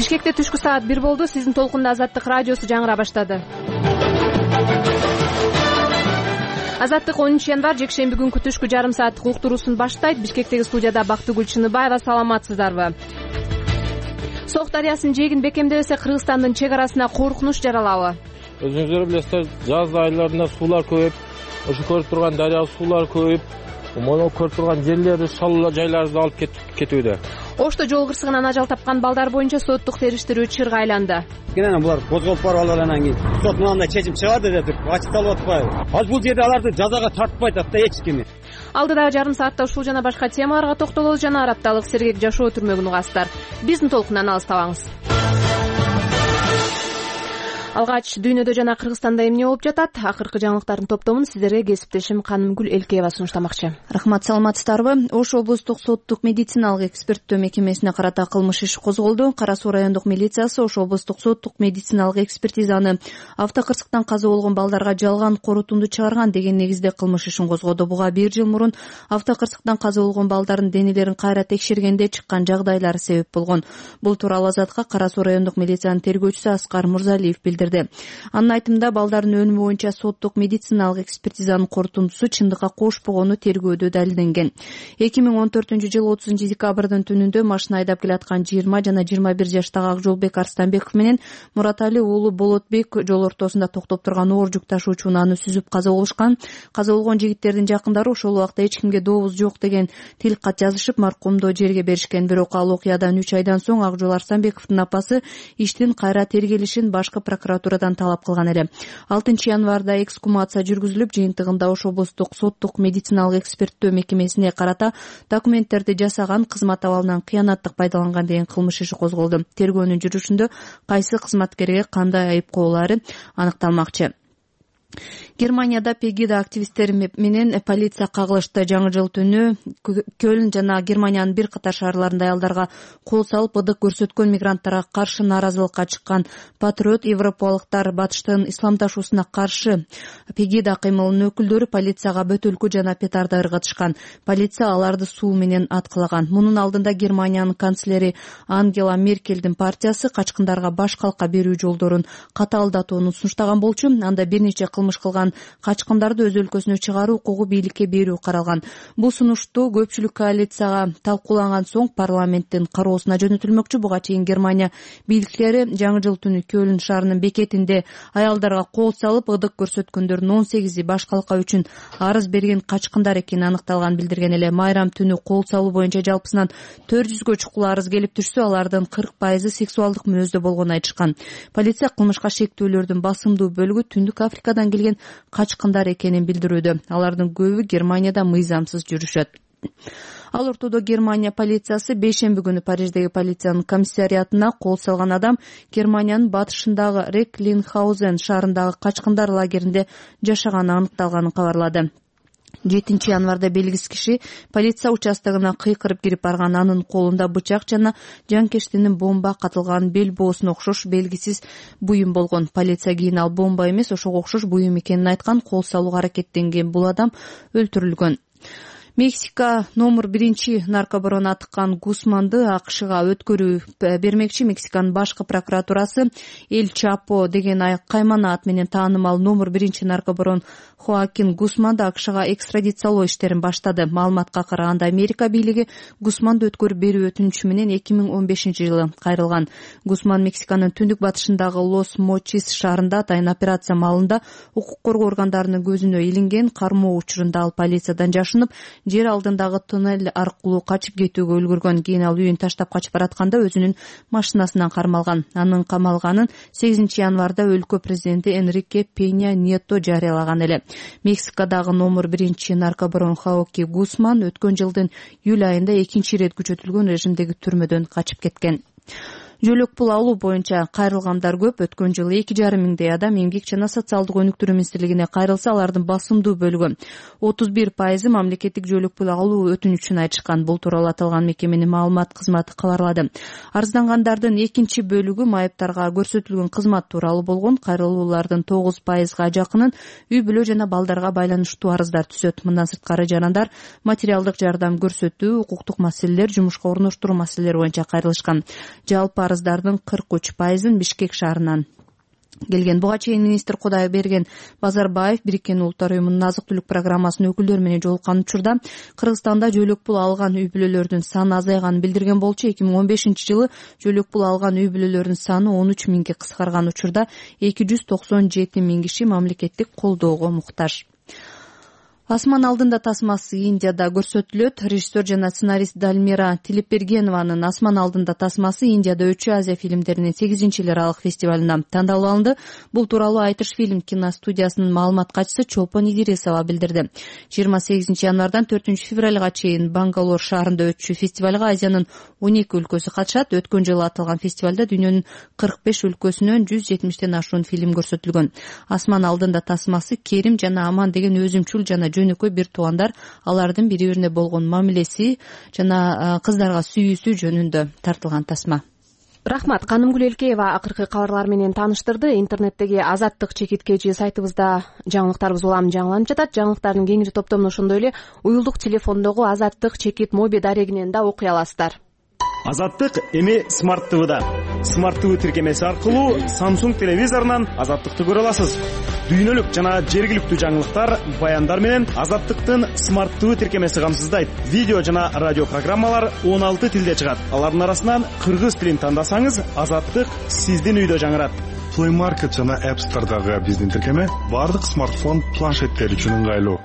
Бишкекте түшкү саат 1 болду. Сиздин толкунда Азаттык радиосу жаңыра баштады. Азаттык 10 январь жекшемби күнкү түшкү жарым сааттык уктуруусун баштайт. Бишкектеги студияда Бактыгүл Чыныбаева. Саламатсыздарбы? Сок дарыясынын жээгин бекемдебесе Кыргызстандын чек арасына коркунуч жаралабы? Өзүңүздөр билесиздер, жаз айларында суулар көбөйүп, ошо көрүп турган дарыя суулар көбөйүп, мону көрүп турган жерлерди, шалуу жайларды алып кетүүдө. Ошто жол кырсыгынан ажал тапкан балдар боюнча соттук териштирүү чырга айланды. Булар козголуп барып алар, анан кийин сот мындай чечим чыгарды деп ачыкталып атпайбы? Азыр бул жерде аларды жазага тартпайт да эч ким. Алдыдагы жарым саатта ушул жана башка темаларга токтолобуз. Жана Арапталык сергек жашоо түрмөгүн угасыздар. Биздин толкундан алыстабаңыз. Алгач дүйнөдө жана Кыргызстанда эмне болуп жатат? Акыркы жаңылыктардын топтомун сиздерге кесиптешим Канымгүл Элкеева сунуштамакчы. Рахмат, саламатсыздарбы? Ош облустук соттук медициналык эксперттөө мекемесине карата кылмыш иши козголду. Кара Суу райондук милициясы Ош облустук соттук медициналык экспертизаны автокырсыктан каза болгон балдарга жалган корутунду чыгарган деген негизде кылмыш ишин козгоду. Буга 1 жыл мурун автокырсыктан каза болгон балдардын денелерин кайра текшергенде чыккан жагдайлар себеп болгон. Бул тууралуу Азатка Кара Суу райондук милициянын тергөөчүсү Аскар Мурзалиев билдирди. Анын айтымында балдардын өлүмү боюнча соттук медициналык экспертизанын корутундусу чындыкка кошпогону тергөөдө далилденген. 2014-жылы 30 декабрдын түнүндө машина айдап келаткан 20 жана 21 жаштагы Акжолбек Арстанбеков менен Муратали уулу Болотбек жол ортосунда токтоп турган оор жүк ташуучуну аны сүзүп каза болушкан. Каза болгон жигиттердин жакындары ошол убакта эч кимге добуз жок деген тил кат жазышып маркумду жерге беришкен. Бирок ал окуядан 3 айдан соң Акжол Арстанбековдун апасы иштин кайра тергелишин башкы прокуратурадан талап кылган эле. 6 январда эксгумация жүргүзүлүп, жыйынтыгында Ош облустук соттук медициналык эксперттөө мекемесине карата документтерди жасаган, кызмат абалынан кыянаттык пайдаланган деген кылмыш иши козголду. Тергөөнүн жүрүшүндө кайсы кызматкерге кандай айып коолары аныкталмакчы. Германияда Пегида активисттери менен полиция кагылышты. Жаңы жыл түнү Кöln жана Германиянын бир катар шаарларында аялдарга кол салып, ыдык көрсөткөн мигранттарга каршы нааразылыкка чыккан патриот европалыктар батыштын исламдашуусуна каршы Пегида кыймылынын өкүлдөрү полицияга бөтөлкү жана петарда ыргытышкан. Полиция аларды суу менен аткылаган. Мунун алдында Германиянын канцлери Ангела Меркелдин партиясы качкындарга баш калка берүү жолдорун катаалдатууну сунуштаган болчу. Анда бир нече кылмыш кылган качкындарды өз өлкөсүнө чыгаруу укугу бийликке берүү каралган. Бул сунушту көпчүлүк коалицияга талкууланган соң парламенттин кароосуна жөнөтүлмөкчү. Буга чейин Германия бийликтери жаңы жыл түнү Кöln шаарынын бекетинде аялдарга кол салып, ыдык көрсөткөндөрдүн 18 баш калка үчүн арыз берген качкындар экени аныкталган билдирген эле. Майрам түнү кол салуу боюнча жалпысынан 400гө чукул арыз келип түшсө, алардын 40% сексуалдык мүнөздө болгонун айтышкан. Полиция кылмышка шектүүлөрдүн басымдуу бөлүгү Түндүк Африкадан келген качкындар экенин билдирүүдө. Алардын көбү Германияда мыйзамсыз жүрүшөт. Ал ортодо Германия полициясы бейшемби күнү Париждеги полициянын комиссариатына кол салган адам Германиянын батышындагы Реклинхаузен шаарындагы качкындар лагеринде жашаганы аныкталганын кабарлады. 7 январда белгисиз киши полиция участогуна кыйкырып кирип барган. Анын колунда бычак жана жанкештинин бомба катылган бел боосуна окшош белгисиз буюм болгон. Полиция кийин ал бомба эмес, ошого окшош буюм экенин айткан. Кол салууга аракеттенген бул адам өлтүрүлгөн. Мексика номер 1 наркобарону атыккан Гусманды АКШга өткөрүү бермекчи. Мексиканын башкы прокуратурасы Эль Чапо деген каймана ат менен таанымал номер 1 наркобарон Хоакин Гусманды АКШга экстрадициялоо иштерин баштады. Маалыматка караганда Америка бийлиги Гусманды өткөрүп берүү өтүнүчү менен 2015-жылы кайрылган. Гусман Мексиканын түндүк батышындагы Лос Мочис шаарында атайын операция маалында укук коргоо органдарынын көзүнө илинген. Кармоо учурунда ал полициядан жашынып, жер алдындагы туннель аркылуу качып кетүүгө үлгүргөн. Кийин ал үйүн таштап качып баратканда өзүнүн машинасынан кармалган. Анын камалганын 8 январда өлкө президенти Энрике Пеня Nieto жарыялаган эле. Мексикадагы номер 1 наркобарон Хоаки Гусман өткөн жылдын июль айында 2 ирет күчөтүлгөн режимдеги түрмөдөн качып кеткен. Жөлөк пул алуу боюнча кайрылгандар көп. Өткөн жылы 2,5 миңдей адам эмгек жана социалдык өнүктүрүү министрлигине кайрылса, алардын басымдуу бөлүгү 31% мамлекеттик жөлөк пул алуу өтүнүчүн айтышкан. Бул тууралуу аталган мекеменин маалымат кызматы кабарлады. Арыздангандардын экинчи бөлүгү майыптарга көрсөтүлгөн кызмат тууралуу болгон. Кайрылуулардын 9%га жакынын үй бүлө жана балдарга байланыштуу арыздар түшөт. Мындан сырткары жарандар материалдык жардам көрсөтүү, укуктук маселелер, жумушка орноштуруу маселелери боюнча кайрылышкан. Жалпы арыздардын 43% Бишкек шаарынан келген. Буга чейин министр Кудайберген Базарбаев Бириккен Улуттар Уюмунун азык-түлүк программасынын өкүлдөрү менен жолуккан учурда Кыргызстанда жөлөк пул алган үй бүлөлөрдүн саны азайганын билдирген болчу. 2015-жылы жөлөк пул алган үй бүлөлөрдүн саны 13 миңге кыскарган учурда 297 миң киши мамлекеттик колдоого муктаж. Асман алдында тасмасы Индияда көрсөтүлөт. Режиссер жана сценарист Дальмира Тилепбергенованын Асман алдында тасмасы Индияда Өчү Азия фильмдеринин 8-эл аралык фестивалына тандалып алынды. Бул тууралуу Айтыш фильм киностудиясынын маалымат катчысы Чолпон Идирисова билдирди. 28 январдан 4 февралга чейин Бангалор шаарында өтчү фестивалга Азиянын 12 өлкөсү катышат. Өткөн жылы аталган фестивалда дүйнөнүн 45 өлкөсүнөн 170тен ашуун фильм көрсөтүлгөн. Асман алдында тасмасы Керим жана Аман деген өзүмчүл жана жөнөкөй бир туугандар, алардын бири-бирине болгон мамилеси жана кыздарга сүйүүсү жөнүндө тартылган тасма. Рахмат. Канымгүл Элкеева акыркы кабарлар менен тааныштырды. Интернеттеги Азаттык чекиткечи сайтыбызда жаңылыктарыбыз улам жаңыланып жатат. Жаңылыктардын кеңири топтомун ошондой эле уюлдук телефондогу Азаттык чекит моби дарегинен да окуй аласыздар. Азаттык эми Смарт ТВда. Смарт ТВ тиркемеси аркылуу Samsung телевизорунан Азаттыкты көрө аласыз. Дүйнөлүк жана жергиликтүү жаңылыктар, баяндар менен Азаттыктын Смарт ТВ тиркемеси камсыздайт. Видео жана радио программалар 16 тилде чыгат. Алардын арасынан кыргыз тилин тандасаңыз, Азаттык сиздин үйдө жаңырат. Play Market жана App Store'дагы биздин тиркеме бардык смартфон, планшеттер үчүн ыңгайлуу.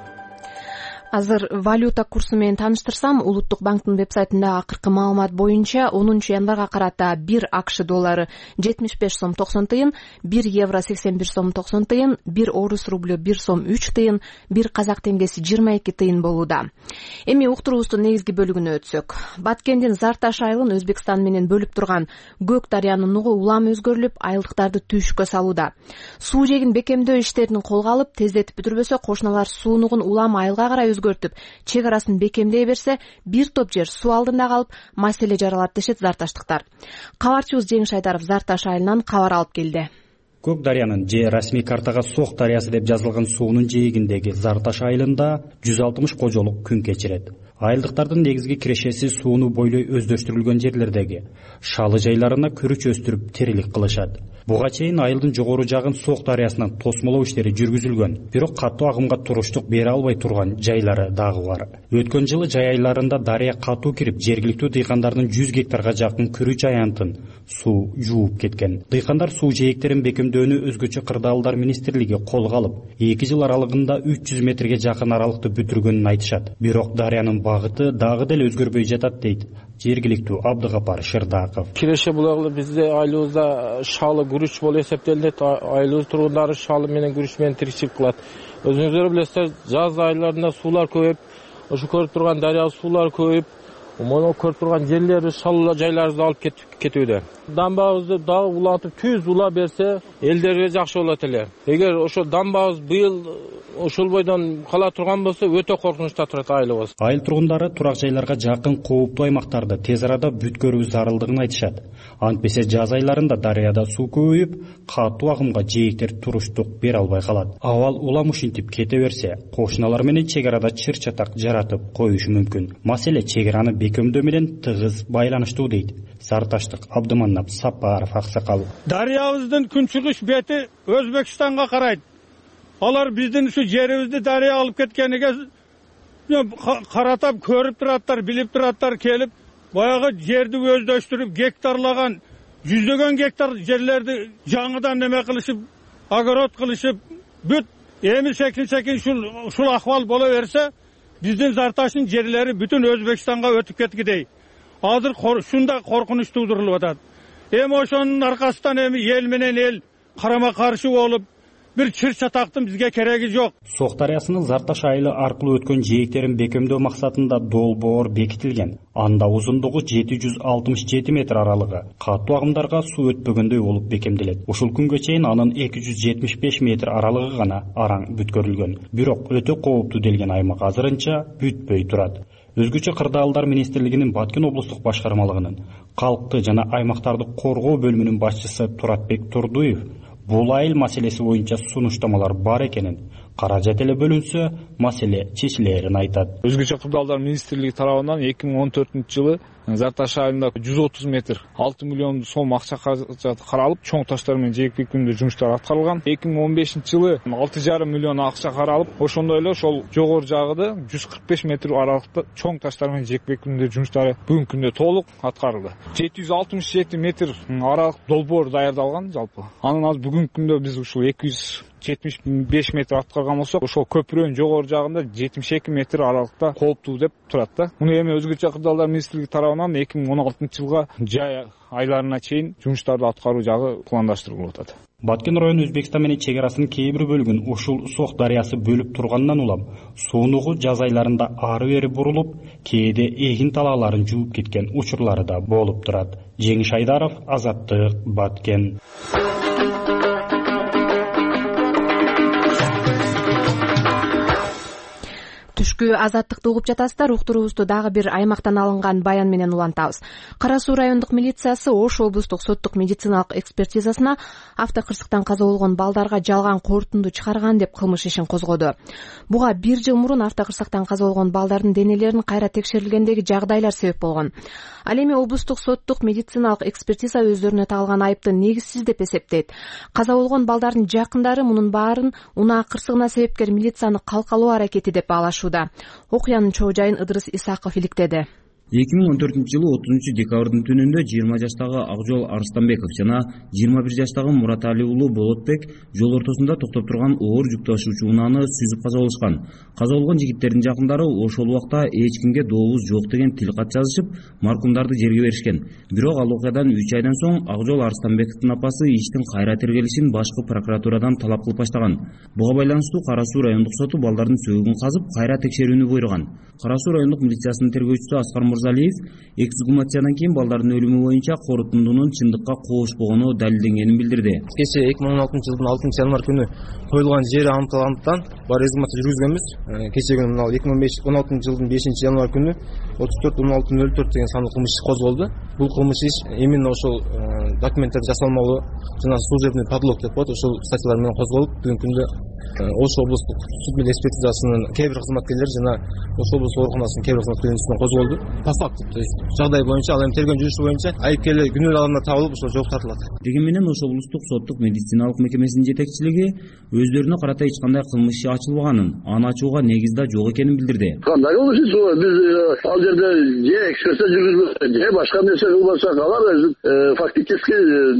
Азыр валюта курсу менен тааныштырсам, Улуттук банктын вебсайтында акыркы маалымат боюнча 10 январга карата 1 АКШ доллары 75 сом 90 тыйын, 1 евро 81 сом 90 тыйын, 1 орус рублю 1 сом 3 тыйын, 1 казак теңгеси 22 тыйын болууда. Эми уктуруубуздун негизги бөлүгүнө өтсөк. Баткендин Зарташ айылын Өзбекстан менен бөлүп турган Көк дарыянын нугу улам өзгөрүлүп, айылдыктарды түйшүккө салууда. Суу жээгин бекемдөө иштерин колго алып, тездетип бүтүрбөсө, кошуналар суу нугун улам айылга карай өзгөртүп, чек арасын бекемдей берсе, бир топ жер суу алдында калып, маселе жаралат дешет зарташтыктар. Кабарчыбыз Жеңиш Айдаров Зарташ айылынан кабар алып келди. Көк дарыянын же расмий картага Сок дарыясы деп жазылган суунун жээгиндеги Зарташ айылында 160 кожолук күн кечирет. Айылдыктардын негизги кирешеси сууну бойлой өздөштүрүлгөн жерлердеги шалы жайларына күрүч өстүрүп терилик кылышат. Буга чейин айылдын жогору жагын Сок дарыясынан тосмолоо иштери жүргүзүлгөн, бирок катуу агымга туруштук бере албай турган жайлары дагы бар. Өткөн жылы жай айларында дарыя катуу кирип, жергиликтүү дыйкандардын 100 гектарга жакын күрүч аянтын суу жууп кеткен. Дыйкандар суу жээктерин бекемдөөнү өзгөчө кырдаалдар министрлиги колго алып, 2 жыл аралыгында 300 метрге жакын аралыкты бүтүргөнүн айтышат. Бирок дарыянын багыты дагы деле өзгөрбөй жатат дейт жергиликтүү Абдыгапар Шырдаков. Киреше булагы бизде айылыбызда шалы күрүч болуп эсептелинет. Айылыбыз тургундары шалы менен күрүч менен тиричилик кылат. Өзүңүздөр билесиздер, жаз айларында суулар көбөйүп, ошо көрүп турган дарыя суулар көбөйүп, мону көрүп турган жерлерди, шал жайларыбызды алып кетүүдө. Дамбабызды дагы улантып түз ула берсе, элдерге жакшы болот эле. Эгер ошо дамбабыз быйыл ошол бойдон кала турган болсо, өтө коркунучта турат айылыбыз. Айыл тургундары турак жайларга жакын кооптуу аймактарды тез арада бүткөрүү зарылдыгын айтышат. Антпесе жаз айларында дарыяда суу көбөйүп, катуу агымга жээктер туруштук бере албай калат. Абал улам ушинтип кете берсе, кошуналар менен чек арада чыр-чатак жаратып коюшу мүмкүн. Маселе чек араны бекемдөө менен тыгыз байланыштуу дейт Зарташтык Абдыманап Сапаров аксакал. Дарыябыздын күнчүгүш бети Өзбекстанга карайт. Алар биздин ушу жерибизди дарыя алып кеткениге каратап көрүп тураттар, билип тураттар, келип баягы жерди өздөштүрүп, гектарлаган, жүздөгөн гектар жерлерди жаңыдан неме кылышып, огород кылышып, бүт эми секин ушул акыбал боло берсе, биздин Зарташтын жерлери бүтүн Өзбекстанга өтүп кеткидей. Азыр шундай коркунуч туудурулуп атат. Эми ошонун аркасынан эми эл менен эл карама каршы болуп, бир чыр-чатактын бизге кереги жок. Сок дарыясынын Зарташ айылы аркылуу өткөн жээктерин бекемдөө максатында долбоор бекитилген. Анда узундугу 767 метр аралыгы катуу агымдарга суу өтпөгөндөй болуп бекемделет. Ушул күнгө чейин анын 275 метр аралыгы гана араң бүткөрүлгөн. Бирок өтө кооптуу делген аймак азырынча бүтпөй турат. Өзгөчө кырдаалдар министрлигинин Баткен облустук башкармалыгынын калкты жана аймактарды коргоо бөлүмүнүн башчысы Туратбек Турдуев бул айыл маселеси боюнча сунуштамалар бар экенин, каражат эле бөлүнсө маселе чечилерин айтат. Өзгөчө кырдаалдар министрлиги тарабынан 2014-жылы Зарташ айылында 130 метр 6 миллион сом акча каралып, чоң таштар менен жээкпек күндө жумуштар аткарылган. 2015-жылы 6,5 миллион акча каралып, ошондой эле ошол жогору жагыда 145 метр аралыкта чоң таштар менен жээкпек күндө жумуштары бүгүнкү күндө толук аткарылды. 767 метр аралык долбоор даярдалган жалпы. Анын азыр бүгүнкү күндө биз ушул 275 метр аткарган болсок, ошол көпүрөнүн жогору жагында 72 метр аралыкта кооптуу деп турат да. Муну эми өзгөчө кырдаалдар министрлиги тарабынан 2016-жылга жай айларына чейин жумуштарды аткаруу жагы пландаштырылып атат. Баткен району Өзбекстан менен чек арасынын кээ бир бөлүгүн ушул Сок дарыясы бөлүп тургандан улам сууnuгу жаз айларында ары бери бурулуп, кээде эгин талааларын жууп кеткен учурлары да болуп турат. Жеңиш Айдаров, Азаттык, Баткен. Түшкү азаттыкты угуп жатасыздар. Уктуруубузду дагы бир аймактан алынган баян менен улантабыз. Кара Суу райондук милициясы Ош облустук соттук медициналык экспертизасына автокырсыктан каза болгон балдарга жалган корутунду чыгарган деп кылмыш ишин козгоду. Буга 1 жыл мурун автокырсыктан каза болгон балдардын денелерин кайра текшерилгендеги жагдайлар себеп болгон. Ал эми облустук соттук медициналык экспертиза өздөрүнө тагылган айыпты негизсиз деп эсептейт. Каза болгон балдардын жакындары мунун баарын унаа кырсыгына себепкер милицияны калкалоо аракети деп баалашууда. Окуянын чоо жайын Ыдырыс Исаков иликтеди. 2014-жылы 30-декабрдын түнүндө 20 жаштагы Акжол Арыстанбеков жана 21 жаштагы Муратали уулу Болотбек жол ортосунда токтоп турган оор жүк ташуучу унааны сүзүп каза болушкан. Каза болгон жигиттердин жакындары ошол убакта эч кимге дообуз жок деген тил кат жазышып, маркумдарды жерге беришкен. Бирок ал окуядан 3 айдан соң Акжол Арыстанбековдун апасы иштин кайра тергелишин башкы прокуратурадан талап кылып баштаган. Буга байланыштуу Кара Суу райондук соту балдардын сөөгүн казып, кайра текшерүүнү буйруган. Кара Суу райондук милициясынын тергөөчүсү Аскар Мурзалиев эксгумациядан кийин балдардын өлүмү боюнча корутундунун чындыкка коошпогону далилденгенин билдирди. Кечээ 2016-жылдын 6-январь күнү коюлган жери аныкталгандыктан бар эксгумация жүргүзгөнбүз. Кечээ күнү 2016-жылдын 5-январь күнү 34-16-04 деген сандуу кылмыш иши козголду. Бул кылмыш иш именно ошол документтер жасалмалуу жана служебный подлог деп коет, ошол статьялар менен козголуп, бүгүнкү күндө Ош облустук суд медиа экспертизасынын кээ бир кызматкерлери жана Ош облустук ооруканасынын кээ бир кызматкерлери козголду. По факту, то есть жагдай боюнча, ал эми тергөө жүрүшү боюнча айыпкерлер күнөө адамдар табылып, ошол жооп тартылат. Деген менен Ош облустук соттук медициналык мекемесинин жетекчилиги өздөрүнө карата эч кандай кылмыш иши ачылбаганын, аны ачууга негиз да жок экенин билдирди. Кандай болушу биз ал жерде же экспертиза жүргүзбөсөк, же башка нерсе кылбасак, алар фактически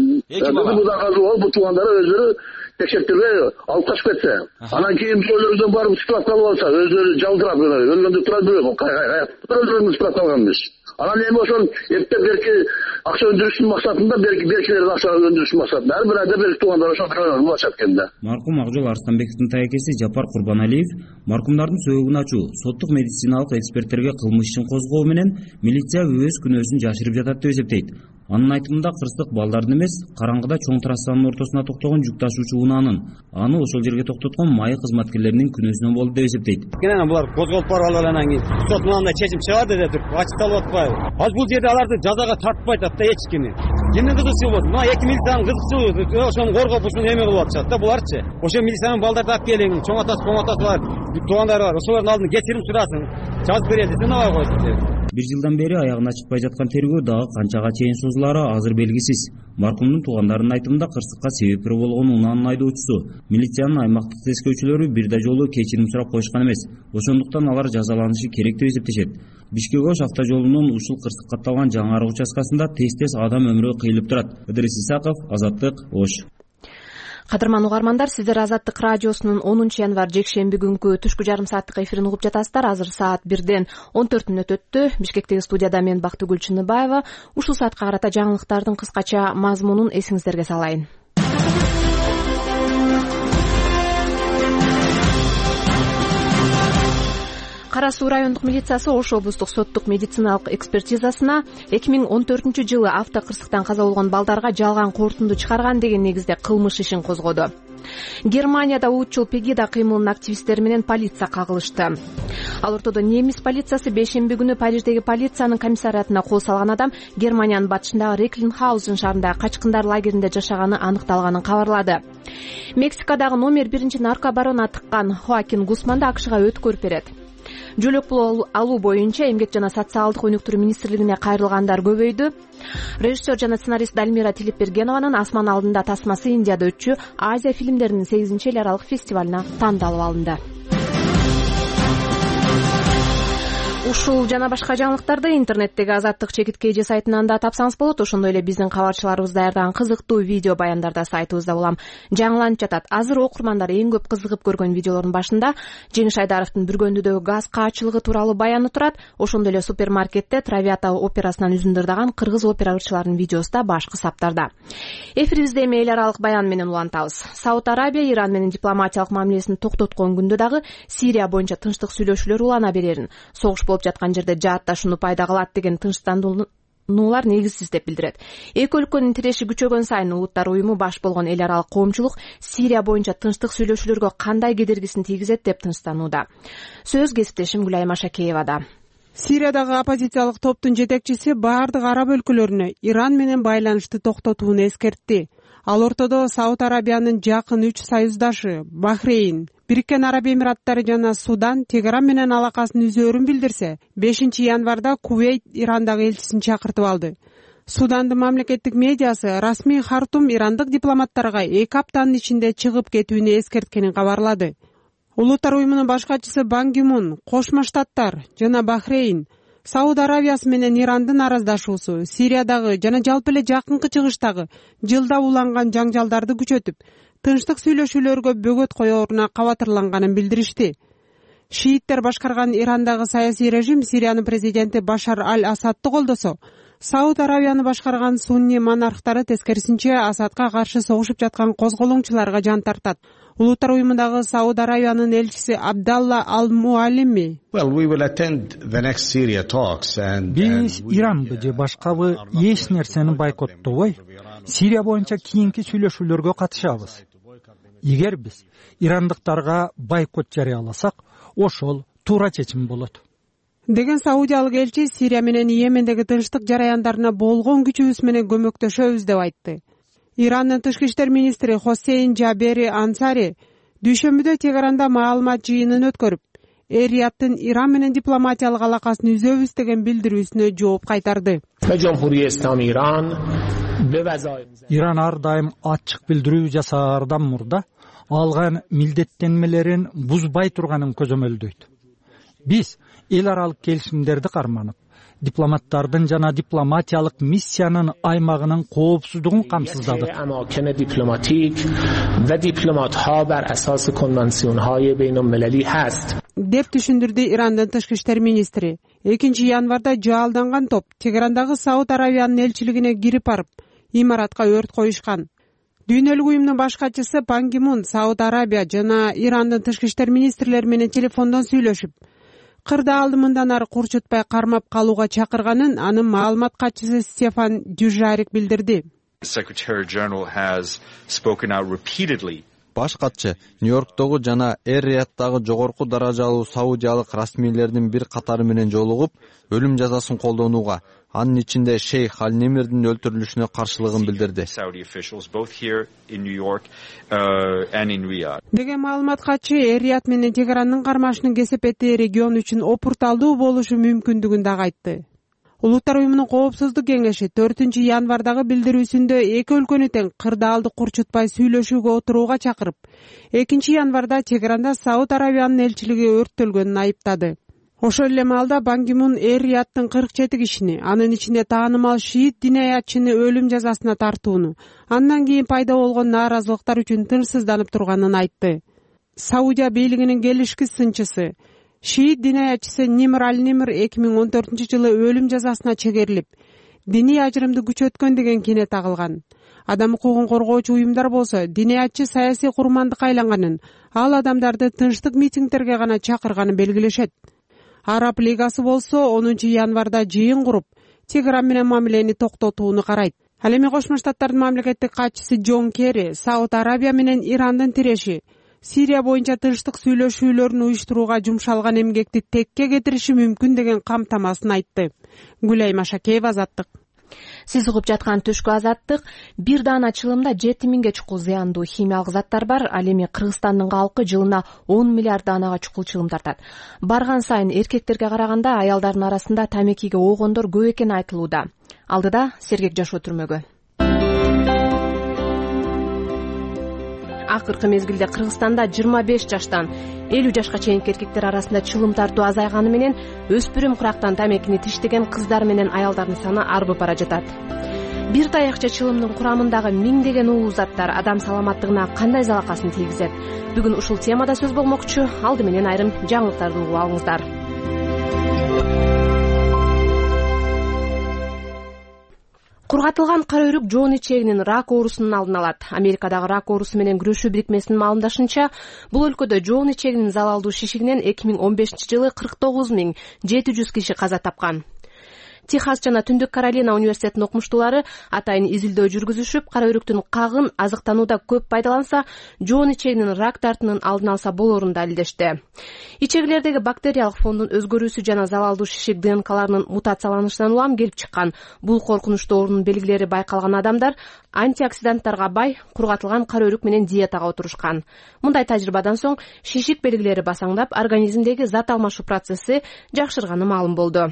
бул туугандары өздөрү текшертүүгө алып качып кетсе, анан кийин өздөрүбүздөн барып справка алып алса, өздөрү жалдырап өлгөндө тура бирок өздөрүбүз справка алганбыз. Анан эми ошол эптеп берки акча өндүрүштүн максатында беркилердин акча өндүрүштүн максатында ар бир айда берки туугандар ошол булачат экен да. Маркум Акжол Арыстанбековдун таекеси Жапар Курбаналиев маркумдардын сөөгүн ачуу, соттук медициналык эксперттерге кылмыш ишин козгоо менен милиция өз күнөөсүн жашырып жатат деп эсептейт. Анын айтымында кырсык балдардын эмес, караңгыда чоң трассанын ортосуна токтогон жүк ташуучу унаанын, аны ошол жерге токтоткон майы кызматкерлеринин күнөөсүнөн болду деп эсептейт. Кенен булар козголуп барып анан кийин сот мындай чечим чыгарды деп ачыкталып атпайбы? Азыр бул жерде аларды жазага тартпай атат да эч кими. Кимдин кызыкчылыгы болот? Мына эки милициянын кызыкчылыгы ошону коргоп ушуну эме кылып атышат да буларчы. Ошо милициянын балдарды алып келиң, чоң атасы, чоң атасы бар, туугандары бар. Ошолордун алдында кечирим сурасын, жазып берели десе набай койсун. 1 жылдан бери аягына чыкпай жаткан тергөө дагы канчага чейин созулаары азыр белгисиз. Маркумдун туугандарынын айтымында кырсыкка себепкер болгон унаанын айдоочусу, милициянын аймактык тескөөчүлөрү бир да жолу кечирим сурап коюшкан эмес. Ошондуктан алар жазаланышы керек деп эсептешет. Бишкек-Ош автожолунун ушул кырсык катталган жаңы арык участкасында тез адам өмүрү кыйылып турат. Ыдырыс Исаков, Азаттык, Ош. Кадырман угармандар, сиздер Азаттык радиосунун 10-январь жекшемби күнкү түшкү жарым сааттык эфирин угуп жатасыздар. Азыр саат 1-ден 14 мүнөт өттү. Бишкектеги студияда мен Бактыгүл Чыныбаева. Ушул саатка карата жаңылыктардын кыскача мазмунун эсиңиздерге салайын. Кара Суу райондук милициясы Ош облустук соттук медициналык экспертизасына 2014-жылы автокырсыктан каза болгон балдарга жалган корутунду чыгарган деген негизде кылмыш ишин козгоду. Германияда уучул Пегида кыймылынын активисттери менен полиция кагылышты. Ал ортодо немис полициясы бейшемби күнү Париждеги полициянын комиссариатына кол салган адам Германиянын батышындагы Реклинхаузен шаарындагы качкындар лагеринде жашаганы аныкталганын кабарлады. Мексикадагы номер 1 наркобарона тыккан Хоакин Гусман да АКШга өткөрүп берет. Жөлөк пул алуу боюнча Эмгек жана социалдык өнүктүрүү министрлигине кайрылгандар көбөйдү. Режиссер жана сценарист Дальмира Тилипбергенованын «Асман алдында» тасмасы Индияда өтчү Азия фильмдеринин 8-эл аралык фестивалына тандалып алынды. Ушул жана башка жаңылыктарды интернеттеги Азаттык ЧК сайтынан да тапсаңыз болот. Ошондой эле биздин кабарчыларыбыз даярдаган кызыктуу видео баяндарда сайтыбызда улам жаңыланып жатат. Азыр окурмандар эң көп кызыгып көргөн видеолордун башында Жеңиш Айдаровдун Бүргөндүдөгү газ каачылыгы тууралуу баяны турат. Ошондой эле супермаркетте Травиата операсынан үзүндүрдаган кыргыз опера ырчыларынын видеосу да башкы саптарда. Эфирибизде эми эл аралык баян менен улантабыз. Сауд Арабия Иран менен дипломатиялык мамилесин токтоткон күндө дагы Сирия боюнча тынчтык сүйлөшүүлөр улана берерин, согуш болуп жаткан жерде жаатташууну пайда кылат деген тынчтандыруулар негизсиз деп билдирет. Эки өлкөнүн тиреши күчөгөн сайын Улуттар уюму баш болгон эл аралык коомчулук Сирия боюнча тынчтык сүйлөшүүлөргө кандай кедергисин тийгизет деп тынчтанууда. Сөз кесиптешим Гүлайым Ашакеевада. Сириядагы оппозициялык топтун жетекчиси баардык араб өлкөлөрүнө Иран менен байланышты токтотууну эскертти. Ал ортодо Сауд Арабиянын жакын 3 союздашы Бахрейн, Бириккен Араб Эмираттары жана Судан Тегеран менен алакасын үзөөрүн билдирсе, 5-январда Кувейт Ирандагы элчисин чакыртып алды. Судандын мамлекеттик медиасы расмий Хартум ирандык дипломаттарга 2 аптанын ичинде чыгып кетүүнү эскерткенин кабарлады. Улуттар уюмунун баш катчысы Бан Ки Мун, Кошмо Штаттар жана Бахрейн Сауд Аравиясы менен Ирандын араздашуусу Сириядагы жана жалпы эле жакынкы чыгыштагы жылда уланган жаңжалдарды күчөтүп, тынчтык сүйлөшүүлөргө бөгөт коеруна кабатырланганын билдиришти. Шииттер башкарган Ирандагы саясий режим Сириянын президенти Башар аль-Асадты колдосо, Сауд Аравияны башкарган сунни монархтары тескерисинче Асадка каршы согушуп жаткан козголоңчуларга жан тартат. Улуттар уюмундагы Сауд Аравиянын элчиси Абдалла Ал-Муалими биз Иранбы же башкабы эч нерсени бойкоттобой, Сирия боюнча кийинки сүйлөшүүлөргө катышабыз. Эгер биз ирандыктарга бойкот жарыяласак, ошол туура чечим болот деген саудиялык элчи Сирия менен Йемендеги тынчтык жараяндарына болгон күчүбүз менен көмөктөшөбүз деп айтты. Ирандын тышкы иштер министри Хосейн Жабери Ансари дүйшөмбүдө Тегеранда маалымат жыйынын өткөрүп, Эр-Рияттын Иран менен дипломатиялык алакасын үзөбүз деген билдирүүсүнө жооп кайтарды. Иран ар дайым ачык билдирүү жасаардан мурда алган милдеттенмелерин бузбай турганын көзөмөлдөйт. Биз эл аралык келишимдерди карманып, дипломаттардын жана дипломатиялык миссиянын аймагынын коопсуздугун камсыздадык. Деп түшүндүрдү Ирандын тышкы иштер министри. 2-январда жаалданган топ Тегерандагы Сауд Аравиянын элчилигине кирип барып, имаратка өрт коюшкан. Дүйнөлүк уюмдун баш катчысы Бан Ки Мун Сауд Арабия жана Ирандын тышкы иштер министрлери менен телефондон сүйлөшүп, кырды алдымындан ары курчутпай кармап калууга чакырганын анын маалымат катчысы Стефан Дюжарик билдирди. Баш катчы Нью-Йорктогу жана Эр-Рияттагы жогорку даражалуу саудиялык расмийлердин бир катары менен жолугуп, өлүм жазасын колдонууга, анын ичинде Шейх Аль-Немирдин өлтүрүлүшүнө каршылыгын билдирди. Деген маалымат катчы Эр-Рият менен Тегерандын кармашынын кесепети регион үчүн опурталдуу болушу мүмкүндүгүн дагы айтты. Улуттар уюмунун коопсуздук кеңеши 4-январдагы билдирүүсүндө эки өлкөнү тең кырдаалды курчутпай сүйлөшүүгө отурууга чакырып, 2-январда Тегеранда Сауд Аравиянын элчилиги өрттөлгөнүн айыптады. Ошол эле маалда Бан Ки Мун Эр-Рияттын 47 кишини, анын ичинде таанымал шиит динаятчыны өлүм жазасына тартууну, андан кийин пайда болгон нааразылыктар үчүн тынчсызданып турганын айтты. Саудия бийлигинин келишки сынчысы шиит динаятчысы Нимр Аль-Нимр 2014-жылы өлүм жазасына чегерилип, диний ажырымды күчөткөн деген кине тагылган. Адам укугун коргоочу уюмдар болсо, динаятчы саясий курмандыкка айланганын, ал адамдарды тынчтык митингдерге гана чакырганын белгилешет. Араб лигасы болсо 10-январда жыйын куруп, Тегеран менен мамилени токтотууну карайт. Ал эми Кошмо Штаттардын мамлекеттик катчысы Джон Керри Сауд Арабия менен Ирандын тиреши Сирия боюнча тынчтык сүйлөшүүлөрүн уюштурууга жумшалган эмгекти текке кетириши мүмкүн деген камтамасын айтты. Гүлай Машакеева, Азаттык. Сиз угуп жаткан түшкү Азаттык. Бир даана чылымда 7000ге чукул зыяндуу химиялык заттар бар. Ал эми Кыргызстандын калкы жылына 10 миллиард даанага чукул чылым тартат. Барган сайын эркектерге караганда аялдардын арасында тамекиге оогондор көп экени айтылууда. Алдыда сергек жашоо түрмөгө. Акыркы мезгилде Кыргызстанда 25 жаштан 50 жашка чейинки эркектер арасында чылым тартуу азайганы менен өспүрүм курактан тамекини тиштеген кыздар менен аялдардын саны арбып бара жатат. Бир таякча чылымдын курамындагы миңдеген уулуу заттар адам саламаттыгына кандай залакасын тийгизет? Бүгүн ушул темада сөз болмокчу. Алды менен айрым жаңылыктарды угуп алыңыздар. Кургатылган кара өрүк жоон ичегинин рак оорусунун алдын алат. Америкадагы рак оорусу менен күрөшүү бирикмесинин маалымдашынча, бул өлкөдө жоон ичегинин залалдуу шишигинен 2015-жылы 49700 киши каза тапкан. Техас жана Түндүк Каролина университетинин окумуштуулары атайын изилдөө жүргүзүшүп, кара өрүктүн кагын азыктанууда көп пайдаланса, жоон ичегинин рак дартынын алдын алса болоорун далилдешти. Ичегилердеги бактериялык фондун өзгөрүүсү жана залалдуу шишик ДНКларынын мутацияланышынан улам келип чыккан бул коркунучтуу оорунун белгилери байкалган адамдар антиоксиданттарга бай кургатылган кара өрүк менен диетага отурушкан. Мындай тажрыйбадан соң шишик белгилери басаңдап, организмдеги зат алмашуу процесси жакшырганы маалым болду.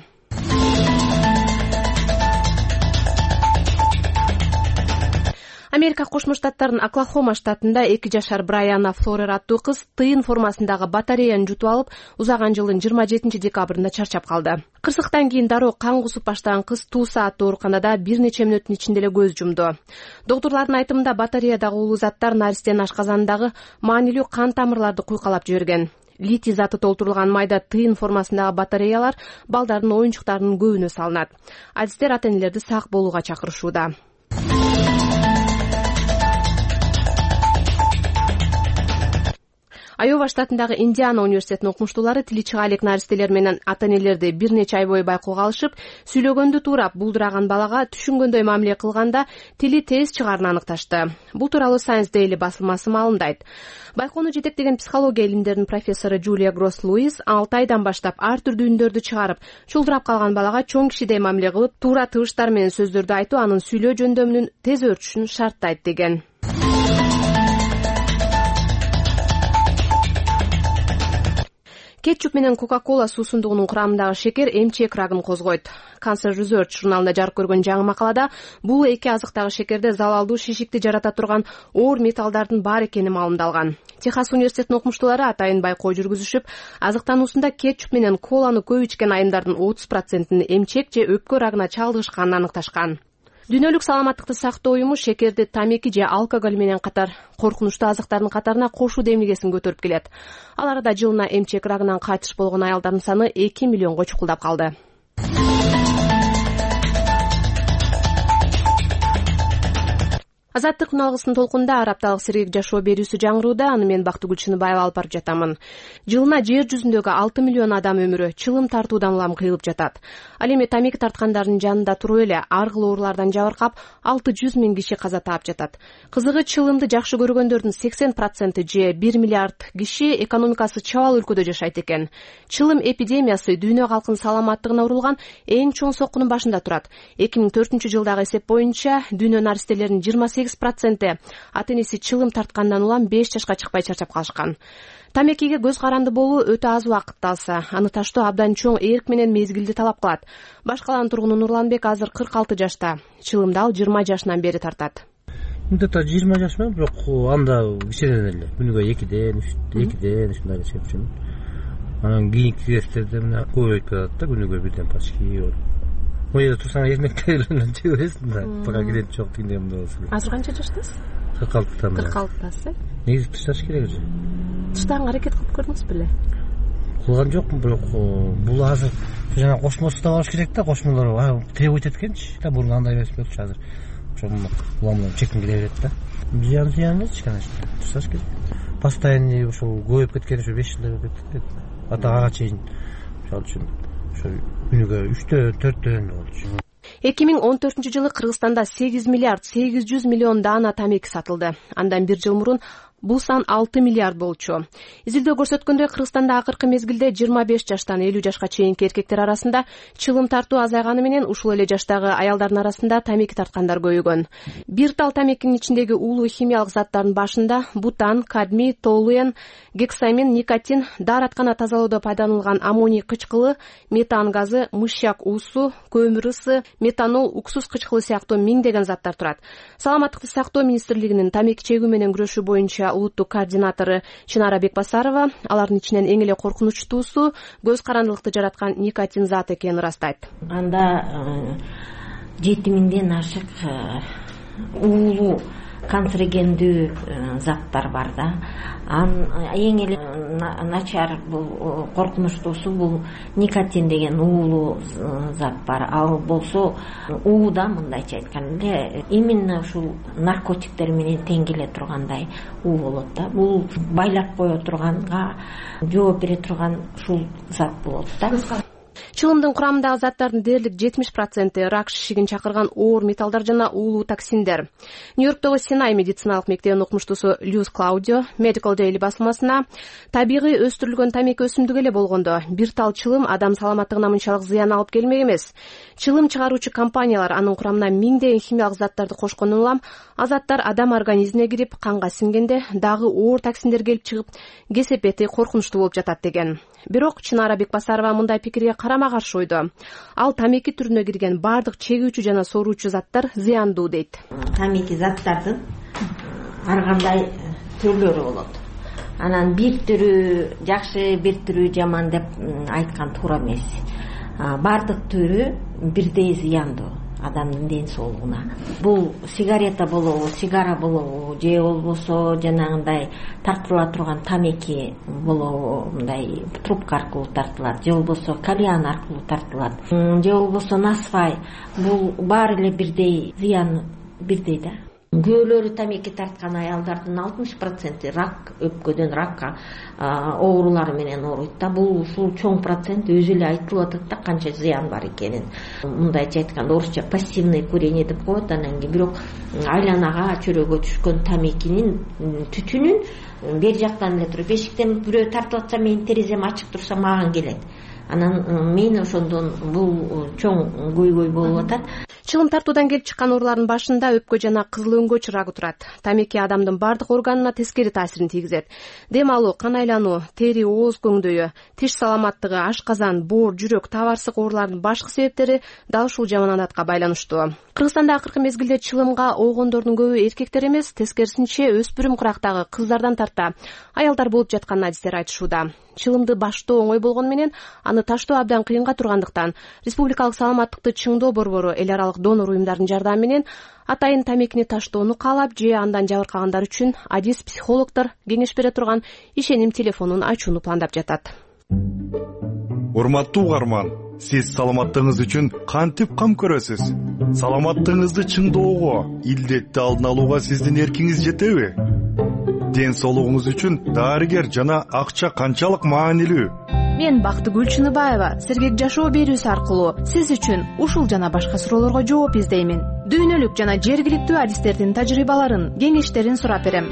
Америка Кошмо Штаттарынын Оклахома штатында 2 жашар Брайана Флорер аттуу кыз тыйын формасындагы батареяны жутуп алып, узаган жылдын 27 декабрында чарчап калды. Кырсыктан кийин дароо кан кусуп баштаган кыз Туса аттуу ооруканада бир нече мүнөттүн ичинде эле көз жумду. Доктурлардын айтымында батареядагы уулуу заттар наристенин ашказанындагы маанилүү кан тамырларды куйкалап жиберген. Литий заты толтурулган майда тыйын формасындагы батареялар балдардын оюнчуктарынын көбүнө салынат. Адистер ата-энелерди сак болууга чакырышууда. Айова штатындагы Индиана университетинин окумуштуулары тили чыга элек наристелер менен ата-энелерди бир нече ай бою байкоого алышып, сүйлөгөндү туурап булдураган балага түшүнгөндөй мамиле кылганда тили тез чыгаарын аныкташты. Бул тууралуу Science Daily басылмасы маалымдайт. Байкоону жетектеген психология илимдеринин профессору Джулия Гросс Луис 6 айдан баштап ар түрдүү үндөрдү чыгарып, чулдурап калган балага чоң кишидей мамиле кылып, туура тыбыштар менен сөздөрдү айтуу анын сүйлөө жөндөмүнүн тез өөрчүшүн шарттайт деген. Кетчуп менен Кока-Кола суусундугунун курамындагы шекер эмчек рагын козгойт. Cancer Research журналында жарык көргөн жаңы макалада бул эки азыктагы шекерде залалдуу шишикти жарата турган оор металлдардын бар экени маалымдалган. Техас университетинин окумуштуулары атайын байкоо жүргүзүшүп, азыктануусунда кетчуп менен коланы көп ичкен айымдардын 30%-ын эмчек же өпкө рагына чалдыгышканын аныкташкан. Дүйнөлүк саламаттыкты сактоо уюму шекерди тамеки же алкоголь менен катар коркунучтуу азыктардын катарына кошуу демилгесин көтөрүп келет. Ал арада жылына эмчек рагынан кайтыш болгон аялдардын саны 2 миллионго чукулдап калды. Азаттык күн толкунда ар апталык сергек жашоо берүүсү жаңырууда. Аны мен Бактыгүл Чыныбаева алып барып жатамын. Жылына жер жүзүндөгү 6 миллион адам өмүрү чылым тартуудан улам кыйылып жатат. Ал эми тамеки тарткандардын жанында туруп эле ар кыл оорулардан жабыркап 600 000 киши каза таап жатат. Кызыгы чылымды жакшы көргөндөрдүн 80% же 1 миллиард киши экономикасы чабал өлкөдө жашайт экен. Чылым эпидемиясы дүйнө калкынын саламаттыгына урулган эң чоң соккунун башында турат. 2004-жылдагы эсеп боюнча дүйнө наристелеринин 28% ата-энеси чылым тарткандан улам 5 жашка чыкпай чарчап калышкан. Тамекиге көз каранды болуу өтө аз убакытты алса, аны таштоо абдан чоң эрк менен мезгилди талап кылат. Баш каланын тургуну Нурланбек азыр 46 жашта. Чылымды ал 20 жашынан бери тартат. Мындай 20 жаш менен, бирок анда кичинен эле күнүгө 2ден ушундай чечип жүрөм. Анан кийинки кездерде мына көбөйүп жатат да, күнүгө бирден почти. О жерде турсаң эрмектейлеринен жеп бересиң да, пока кереги жок дегендей мындай болсо. Азыр канча жаштасыз? 46-тан. 46-тасыз? Негизи тышташ керек же. Тыштаган аракет кылып көрдүңүз беле? Кылган жокмун, бирок бул азыр жана кошмосто болуш керек да, кошмолор требует эткенчи. Да мурун андай эмес болчу азыр. Ошо уламын чектен келе берет да. Зыян эмес, конечно. Тышташ керек. Постоянный ошол көбөйүп кеткен ошо 5 жылда көбөйүп кетти. Атага чейин. Ошол үчүн ошо күнүгө 3-4 болчу. 2014-жылы Кыргызстанда 8 миллиард 800 миллион даана тамеки сатылды. Андан бир жыл мурун бул сан 6 миллиард болчу. Изилдөө көрсөткөндөй, Кыргызстанда акыркы мезгилде 25 жаштан 50 жашка чейинки эркектер арасында чылым тартуу азайганы менен ушул эле жаштагы аялдардын арасында тамеки тарткандар көбөйгөн. Бир тал тамекинин ичиндеги уулуу химиялык заттардын башында бутан, кадмий, толуэн, гексамин, никотин, даараткана тазалоодо пайдаланылган аммоний кычкылы, метан газы, мышьяк уусу, көмүр ысы, метанол, уксус кычкылы сыяктуу миңдеген заттар турат. Саламаттыкты сактоо министрлигинин тамеки чегүү менен күрөшүү боюнча улуттук координатору Чынара Бекбасарова алардын ичинен эң эле коркунучтуусу көз карандылыкты жараткан никотин зат экенин ырастайт. Анда 7000ден ашык уулуу канцерогендүү заттар бар да. Эң эле начар бул коркунучтуусу бул никотин деген уулуу зат бар. Ал болсо ууда мындайча айтканда именно ушул наркотиктер менен тең келе тургандай уу болот да. Бул байлап кое турганга жооп бере турган ушул зат болот да. Чылымдын курамындагы заттардын дээрлик 70% рак шишигин чакырган оор металлдар жана уулуу токсиндер. Нью-Йорктогу Синай медициналык мектебинин окумуштуусу Люс Клаудио Medical Daily басылмасына табигый өстүрүлгөн тамеки өсүмдүк эле болгондо бир тал чылым адам саламаттыгына мынчалык зыян алып келмек эмес. Чылым чыгаруучу компаниялар анын курамына миңдеген химиялык заттарды кошкондон улам азаттар адам организмине кирип, канга сиңгенде дагы оор токсиндер келип чыгып, кесепети коркунучтуу болуп жатат деген. Бирок Чынара Бекбасарова мындай пикирге карама каршы ойдо. Ал тамеки түрүнө кирген бардык чегүүчү жана соруучу заттар зыяндуу дейт. Тамеки заттардын ар кандай түрлөрү болот. Анан бир түрү жакшы, бир түрү жаман деп айткан туура эмес. Бардык түрү бирдей зыяндуу адамдын ден соолугуна. Бул сигарета болобу, сигара болобу, же болбосо жанагындай тартыла турган тамеки болобу, мындай трубка аркылуу тартылат, же болбосо кальян аркылуу тартылат, же болбосо насвай. Бул баары эле бирдей зыян, бирдей да. Көөлөрү тамеки тарткан аялдардын 60% рак, өпкөдөн ракка оорулары менен ооруйт да. Бул ушул чоң процент өзү эле айтылып атат да канча зыян бар экенин. Мындайча айтканда орусча пассивный курение деп коет. Анан кийин бирок айланага, чөрөгө түшкөн тамекинин түтүнүн бер жактан эле туруп, эшиктен бирөө тартып атса менин терезем ачык турса маган келет. Анан мен ошондон бул чоң көйгөй болуп атат. Чылым тартуудан келип чыккан оорулардын башында өпкө жана кызыл өңгөч рагы турат. Тамеки адамдын бардык органына тескери таасирин тийгизет. Дем алуу, кан айлануу, тери, ооз көңдөйү, тиш саламаттыгы, ашказан, боор, жүрөк, табарсык оорулардын башкы себептери дал ушул жаманатка байланыштуу. Кыргызстанда акыркы мезгилде чылымга оогондордун көбү эркектер эмес, тескерисинче өспүрүм курактагы кыздардан тарта аялдар болуп жаткан адистер айтышууда. Чылымды баштоо оңой болгону менен аны таштоо абдан кыйынга тургандыктан Республикалык саламаттыкты чыңдоо борбору эл аралык донор уюмдардын жардамы менен атайын тамекини таштоону каалап же андан жабыркагандар үчүн адис психологдор кеңеш бере турган ишеним телефонун ачууну пландап жатат. Урматтуу угарман, сиз саламаттыгыңыз үчүн кантип кам көрөсүз? Саламаттыгыңызды чыңдоого, илдетти алдын алууга сиздин эркиңиз жетеби? Ден соолугуңуз үчүн дарыгер жана акча канчалык маанилүү? Мен Бактыгүл Чыныбаева сергек жашоо берүүсү аркылуу сиз үчүн ушул жана башка суроолорго жооп издеймин. Дүйнөлүк жана жергиликтүү адистердин тажрыйбаларын, кеңештерин сурап берем.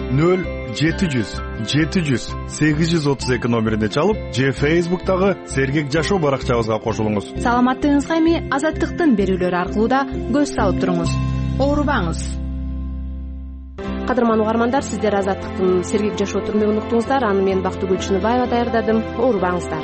0-700-832 номерине чалып, же Facebook'тагы сергек жашоо баракчабызга кошулуңуз. Саламаттыгыңызга эми Азаттыктын берүүлөрү аркылуу да көз салып туруңуз. Оорубаңыз. Кадырман угармандар, сиздер Азаттыктын сергек жашоо түрмөгүн уктуңуздар. Аны мен Бактыгүл Чыныбаева даярдадым. Оорубаңыздар.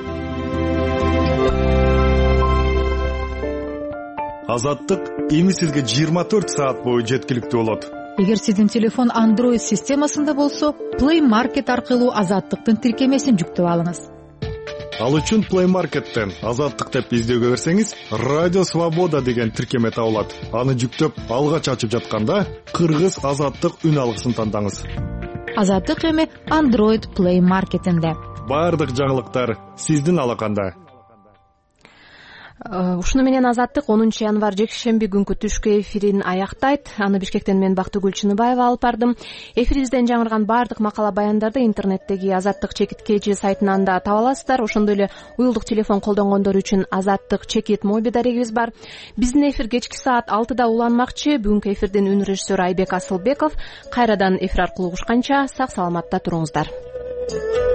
Азаттык эми сизге 24 саат бою жеткиликтүү болот. Эгер сиздин телефон Android системасында болсо, Play Market аркылуу Азаттыктын тиркемесин жүктөп алыңыз. Ал үчүн Play Market'тен Азаттык деп издөөгө берсеңиз, Радио Свобода деген тиркеме табылат. Аны жүктөп алгач ачып жатканда Кыргыз Азаттык үн алгысын тандаңыз. Азаттык эми Android Play Market'инде. Бардык жаңылыктар сиздин алаканда. Ушуну менен Азаттык 10 январь жекшемби күнкү түшкү эфирин аяктайт. Аны Бишкектен мен Бактыгүл Чыныбаева алып бардым. Эфирибизден жаңырган баардык макала баяндарды интернеттеги Азаттык чекит KG сайтынан да таба аласыздар. Ошондой эле уюлдук телефон колдонгондор үчүн Азаттык чекит моби дарегибиз бар. Биздин эфир кечки саат 6да уланмакчы. Бүгүнкү эфирдин үн режиссеру Айбек Асылбеков. Кайрадан эфир аркылуу угушканча сак саламатта туруңуздар.